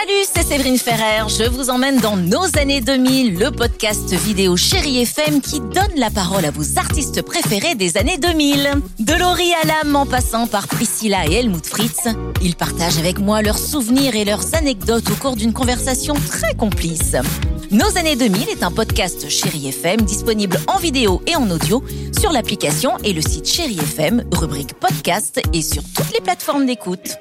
Salut, c'est Séverine Ferrer. Je vous emmène dans nos années 2000, le podcast vidéo Chérie FM qui donne la parole à vos artistes préférés des années 2000. De Laurie Hallam en passant par Priscilla et Helmut Fritz, ils partagent avec moi leurs souvenirs et leurs anecdotes au cours d'une conversation très complice. Nos années 2000 est un podcast Chérie FM disponible en vidéo et en audio sur l'application et le site Chérie FM, rubrique podcast et sur toutes les plateformes d'écoute.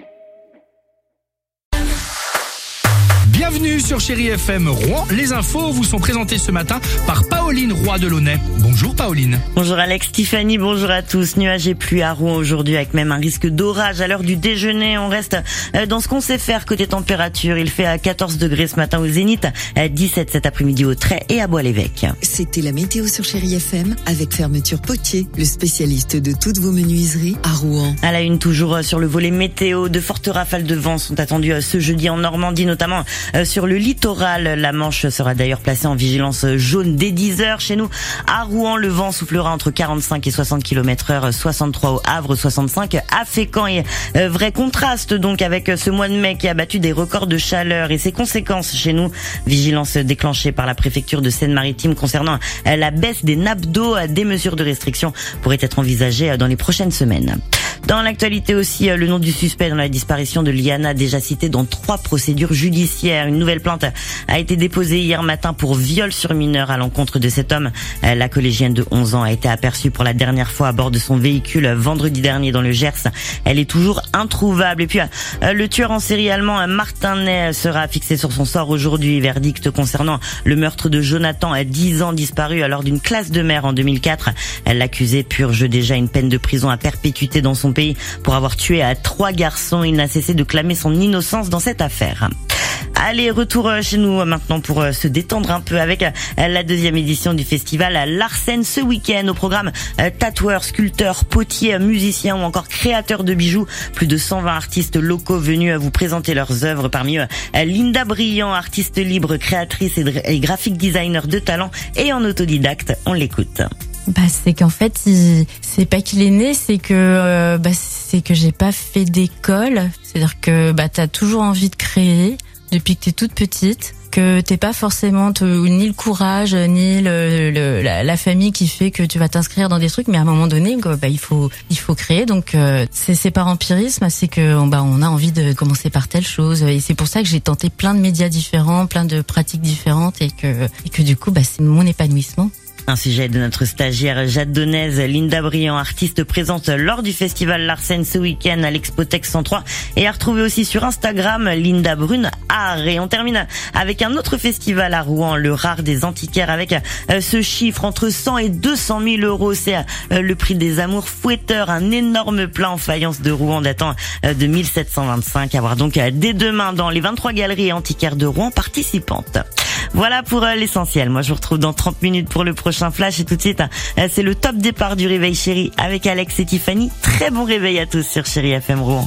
Bienvenue sur Chérie FM Rouen. Les infos vous sont présentées ce matin par Pauline Roy de Launay. Bonjour Pauline. Bonjour Alex, Tiffany, bonjour à tous. Nuages et pluie à Rouen aujourd'hui avec même un risque d'orage à l'heure du déjeuner. On reste dans ce qu'on sait faire côté température. Il fait à 14 degrés ce matin au Zénith, 17 cet après-midi au Trait et à Bois-l'Évêque. C'était la météo sur Chérie FM avec Fermeture Potier, le spécialiste de toutes vos menuiseries à Rouen. À la une toujours sur le volet météo, de fortes rafales de vent sont attendues ce jeudi en Normandie, notamment sur le littoral. La Manche sera d'ailleurs placée en vigilance jaune dès 10h. Chez nous, à Rouen, le vent soufflera entre 45 et 60 km/h, 63 au Havre, 65 à Fécamp. Et vrai contraste donc avec ce mois de mai qui a battu des records de chaleur et ses conséquences chez nous. Vigilance déclenchée par la préfecture de Seine-Maritime concernant la baisse des nappes d'eau. Des mesures de restriction pourraient être envisagées dans les prochaines semaines. Dans l'actualité aussi, le nom du suspect dans la disparition de Liana, déjà cité dans 3 procédures judiciaires. Une nouvelle plainte a été déposée hier matin pour viol sur mineur à l'encontre de cet homme. La collégienne de 11 ans a été aperçue pour la dernière fois à bord de son véhicule vendredi dernier dans le Gers. Elle est toujours introuvable. Et puis, le tueur en série allemand Martin Ney sera fixé sur son sort aujourd'hui. Verdict concernant le meurtre de Jonathan, 10 ans, disparu lors d'une classe de mer en 2004. L'accusé purge déjà une peine de prison à perpétuité dans son pays pour avoir tué 3 garçons. Il n'a cessé de clamer son innocence dans cette affaire. Allez, retour chez nous maintenant pour se détendre un peu avec la 2e édition du festival Larsen ce week-end. Au programme, tatoueurs, sculpteurs, potiers, musiciens ou encore créateurs de bijoux. Plus de 120 artistes locaux venus vous présenter leurs œuvres. Parmi eux, Linda Brillant, artiste libre, créatrice et graphic designer de talent et en autodidacte. On l'écoute. C'est qu'en fait, c'est pas qu'il est né, c'est que j'ai pas fait d'école. C'est-à-dire que t'as toujours envie de créer depuis que t'es toute petite, que t'es pas forcément ni le courage ni la famille qui fait que tu vas t'inscrire dans des trucs, mais à un moment donné, il faut créer. Donc c'est par empirisme, c'est que on a envie de commencer par telle chose, et c'est pour ça que j'ai tenté plein de médias différents, plein de pratiques différentes, et que du coup c'est mon épanouissement. Un sujet de notre stagiaire Jade Donez. Linda Brillant, artiste présente lors du festival Larsen ce week-end à l'Expotex 103 et à retrouver aussi sur Instagram Linda Brune Art. Et on termine avec un autre festival à Rouen, le Rare des Antiquaires, avec ce chiffre entre 100 et 200 000 euros. C'est le prix des amours fouetteurs, un énorme plat en faïence de Rouen datant de 1725 à voir donc dès demain dans les 23 galeries antiquaires de Rouen participantes. Voilà pour l'essentiel. Moi, je vous retrouve dans 30 minutes pour le prochain flash. Et tout de suite, c'est le top départ du réveil Chérie avec Alex et Tiffany. Très bon réveil à tous sur Chérie FM Rouen.